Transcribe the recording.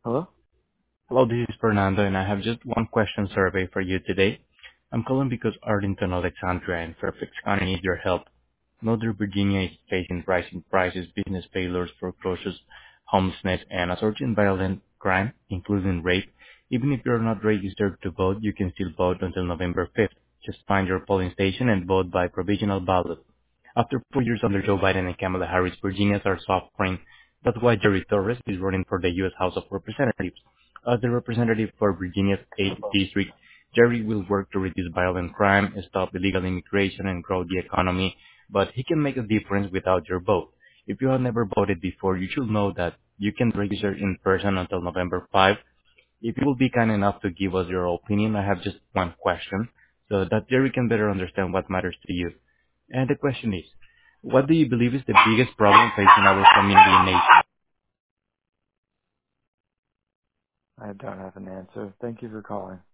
Hello? Hello, this is Fernando, and I have just one question survey for you today. I'm calling because Arlington, Alexandria, and Fairfax County need your help. Northern Virginia is facing rising prices, business failures, foreclosures, homelessness, and assaulting violent crime, including rape. Even if you're not registered to vote, you can still vote until November 5th. Just find your polling station and vote by provisional ballot. After 4 years under Joe Biden and Kamala Harris, Virginians are suffering. That's why Jerry Torres is running for the U.S. House of Representatives. As the representative for Virginia's 8th district, Jerry will work to reduce violent crime, stop illegal immigration, and grow the economy, but he can make a difference without your vote. If you have never voted before, you should know that you can register in person until November 5. If you will be kind enough to give us your opinion, I have just one question so that Jerry can better understand what matters to you. And the question is, what do you believe is the biggest problem facing our community and nation? I don't have an answer. Thank you for calling.